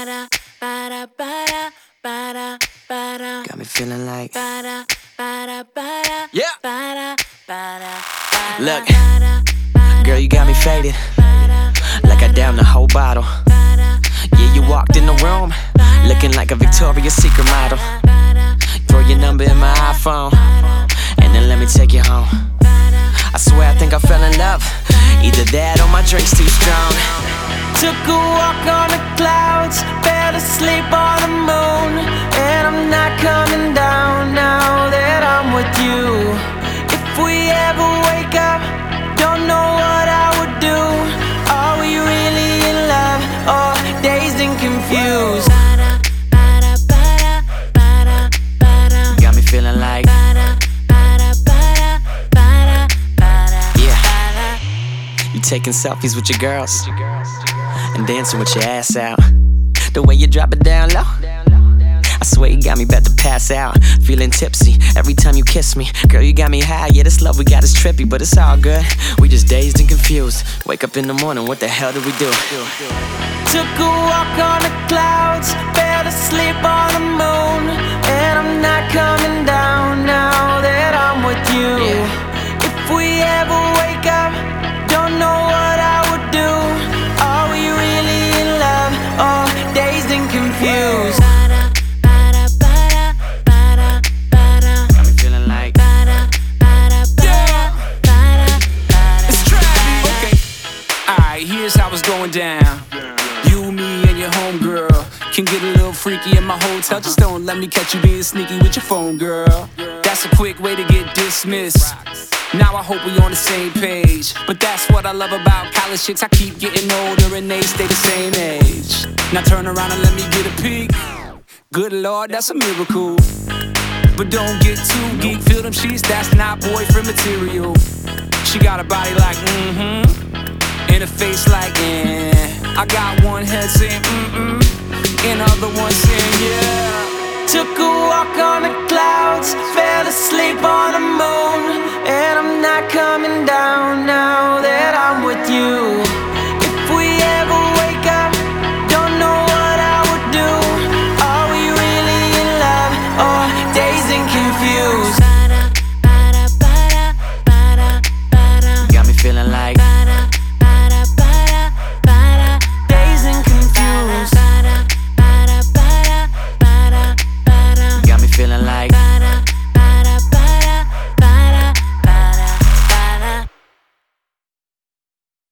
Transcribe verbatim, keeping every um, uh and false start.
Ba-da, ba-da, ba-da, ba-da, ba-da. Got me feeling like Ba-da, ba-da, ba-da, yeah. ba-da, ba-da, Look, ba-da, ba-da, girl, you got me faded ba-da, like I downed the whole bottle. ba-da, Yeah, you walked in the room looking like a Victoria's Secret model. Throw your number in my iPhone and then let me take you home. I swear I think I fell in love. Either that or my drink's too strong. Took a walk on the clouds, fell asleep on the moon, and I'm not coming down now that I'm with you. If we ever wake up, don't know what I would do. Are we really in love or dazed and confused? You got me feeling like yeah. You taking selfies with your girls and dancing with your ass out. The way you drop it down low, I swear you got me about to pass out. Feeling tipsy every time you kiss me. Girl, you got me high, yeah, this love we got is trippy, but it's all good. We just dazed and confused. Wake up in the morning, what the hell did we do? Took a walk on the clouds, fell asleep on the moon, and I'm not coming down now that I'm with you. Yeah. If we ever wake up, don't know what I would do. Are we really in love or dazed and confused? Got me feeling like Yeah. It's Travis. Okay. Alright, here's how it's going down. You, me, and your homegirl can get a little freaky in my hotel. Just don't let me catch you being sneaky with your phone, girl. That's a quick way to get dismissed. Now I hope we on the same page. But that's what I love about college chicks. I keep getting older and they stay the same age. Now turn around and let me get a peek. Good Lord, that's a miracle. But don't get too geek. Feel them sheets, that's not boyfriend material. She got a body like mm-hmm, and a face like eh. I got one head saying mm-mm, and other one saying yeah. Took a walk on the clouds, fell asleep on the moon, and I'm not coming down now that I'm with you.